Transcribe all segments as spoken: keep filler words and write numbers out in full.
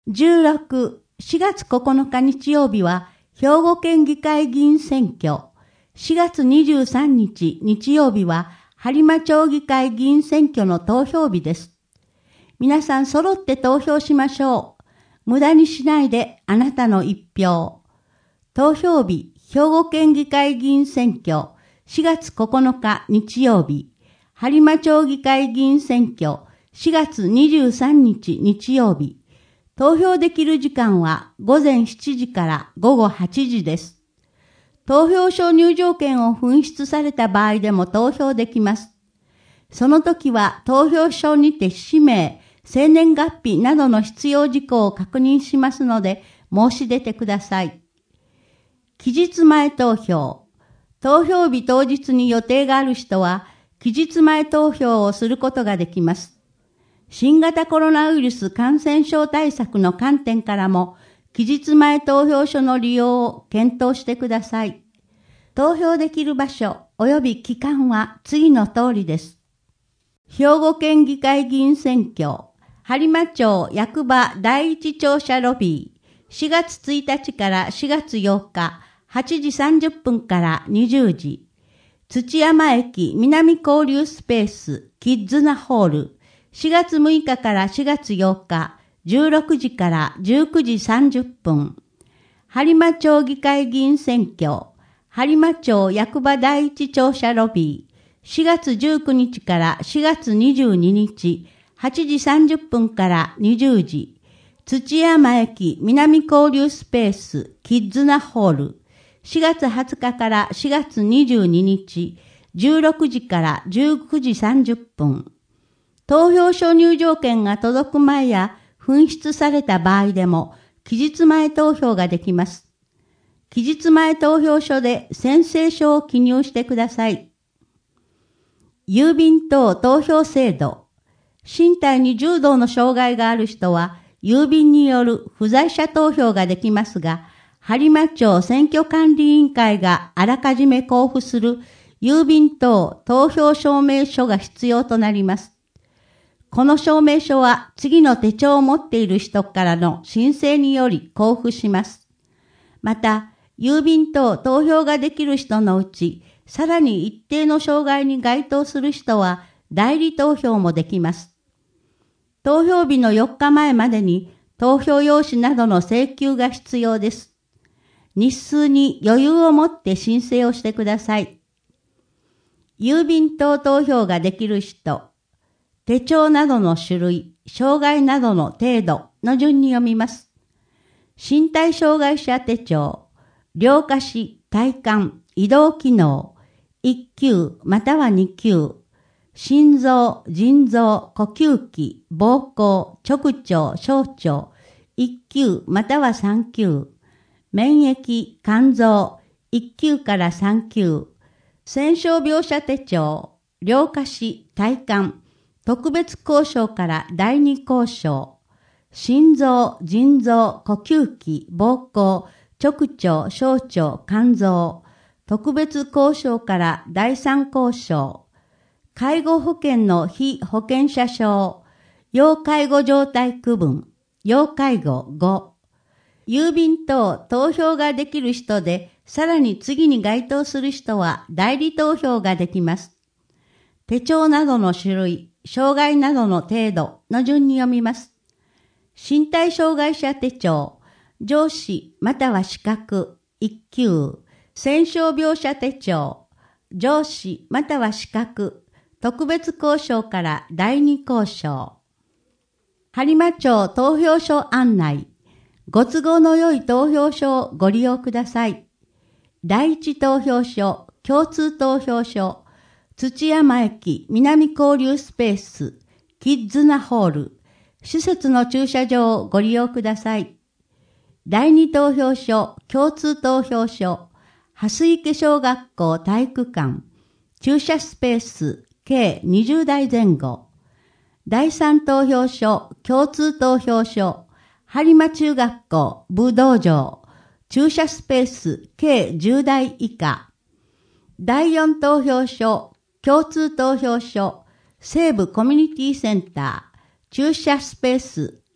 じゅうろく、しがつここのか日曜日は、兵庫県議会議員選挙。しがつにじゅうさんにち日曜日は、播磨町議会議員選挙の投票日です。皆さん揃って投票しましょう。無駄にしないであなたの一票。投票日、兵庫県議会議員選挙。しがつここのか日曜日。播磨町議会議員選挙。しがつにじゅうさんにち日曜日。投票できる時間は午前しちじから午後はちじです。投票所入場券を紛失された場合でも投票できます。その時は投票所にて氏名、生年月日などの必要事項を確認しますので申し出てください。期日前投票。投票日当日に予定がある人は期日前投票をすることができます。新型コロナウイルス感染症対策の観点からも、期日前投票所の利用を検討してください。投票できる場所及び期間は次の通りです。兵庫県議会議員選挙、播磨町役場第一庁舎ロビー、しがつついたちからしがつよっか、はちじさんじゅっぷんからにじゅうじ、土山駅南交流スペースキッズナホール、しがつむいかからしがつよっか、じゅうろくじからじゅうくじさんじゅっぷん。播磨町議会議員選挙、播磨町役場第一庁舎ロビー、しがつじゅうくにちからしがつにじゅうににち、はちじさんじゅっぷんからにじゅうじ。土山駅南交流スペースキッズナホール、しがつはつかからしがつにじゅうににち、じゅうろくじからじゅうくじさんじゅっぷん。投票所入場券が届く前や紛失された場合でも期日前投票ができます。期日前投票所で宣誓書を記入してください。郵便等投票制度。身体に重度の障害がある人は郵便による不在者投票ができますが、播磨町選挙管理委員会があらかじめ交付する郵便等投票証明書が必要となります。この証明書は次の手帳を持っている人からの申請により交付します。また、郵便等投票ができる人のうち、さらに一定の障害に該当する人は代理投票もできます。投票日のよっかまえまでに投票用紙などの請求が必要です。日数に余裕を持って申請をしてください。郵便等投票ができる人、手帳などの種類、障害などの程度の順に読みます。身体障害者手帳、両下肢、体幹、移動機能、いっきゅうまたはにきゅう、心臓、腎臓、呼吸器、膀胱、直腸、小腸、いっきゅうまたはさんきゅう、免疫、肝臓、いっきゅうからさんきゅう、戦傷病者手帳、両下肢、体幹、特別交渉からだいに交渉、心臓、腎臓、呼吸器、膀胱、直腸、小腸、肝臓、特別交渉からだいさん交渉、介護保険の被保険者証、要介護状態区分、要介護ご、郵便等投票ができる人で、さらに次に該当する人は代理投票ができます。手帳などの種類、障害などの程度の順に読みます。身体障害者手帳、上肢または視覚、いっきゅう、戦傷病者手帳、上肢または視覚、特別交渉からだいに交渉。播磨町投票所案内、ご都合の良い投票所をご利用ください。第一投票所、共通投票所、土山駅南交流スペース、キッズナホール、施設の駐車場をご利用ください。第二投票所、共通投票所、蓮池小学校体育館、駐車スペース、計にじゅうだいぜん後。第三投票所、共通投票所、播磨中学校武道場、駐車スペース、計じゅうだい以下。第四投票所、共通投票所、西部コミュニティセンター、駐車スペース、計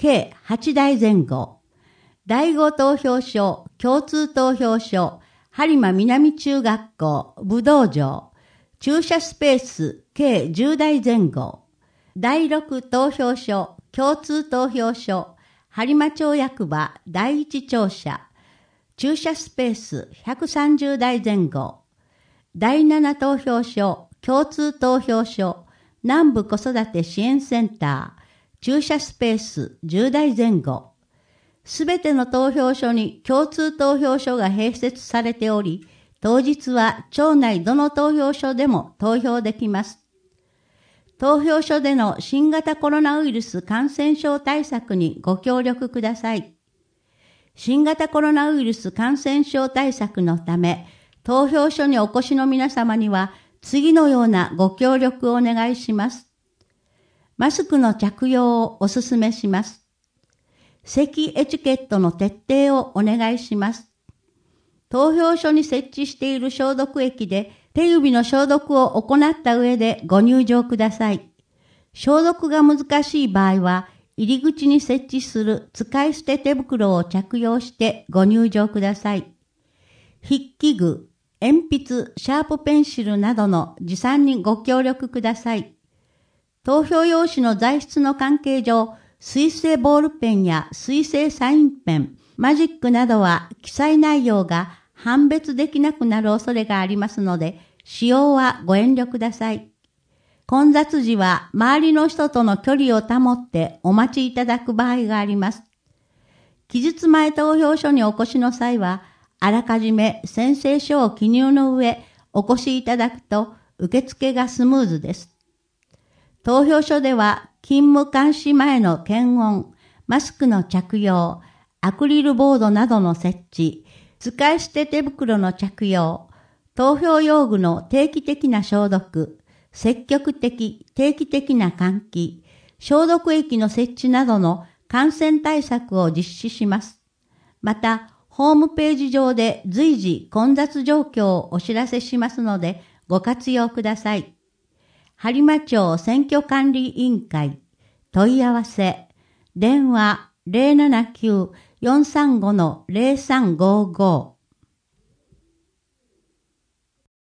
計はちだいぜん後。だいご投票所、共通投票所、播磨南中学校、武道場、駐車スペース、計じゅうだいぜん後。だいろく投票所、共通投票所、播磨町役場だいいち庁舎、駐車スペースひゃくさんじゅうだいぜん後。だいなな投票所、共通投票所、南部子育て支援センター、駐車スペースじゅうだいぜん後。すべての投票所に共通投票所が併設されており、当日は町内どの投票所でも投票できます。投票所での新型コロナウイルス感染症対策にご協力ください。新型コロナウイルス感染症対策のため、投票所にお越しの皆様には次のようなご協力をお願いします。マスクの着用をお勧めします。咳エチケットの徹底をお願いします。投票所に設置している消毒液で手指の消毒を行った上でご入場ください。消毒が難しい場合は、入り口に設置する使い捨て手袋を着用してご入場ください。筆記具、鉛筆、シャープペンシルなどの持参にご協力ください。投票用紙の材質の関係上、水性ボールペンや水性サインペン、マジックなどは記載内容が判別できなくなる恐れがありますので、使用はご遠慮ください。混雑時は周りの人との距離を保ってお待ちいただく場合があります。期日前投票所にお越しの際は、あらかじめ宣誓書を記入の上、お越しいただくと受付がスムーズです。投票所では、勤務監視前の検温、マスクの着用、アクリルボードなどの設置、使い捨て手袋の着用、投票用具の定期的な消毒、積極的、定期的な換気、消毒液の設置などの感染対策を実施します。また、ホームページ上で随時混雑状況をお知らせしますので、ご活用ください。播磨町選挙管理委員会、問い合わせ、電話 ゼロななきゅう よんさんご ゼロさんごご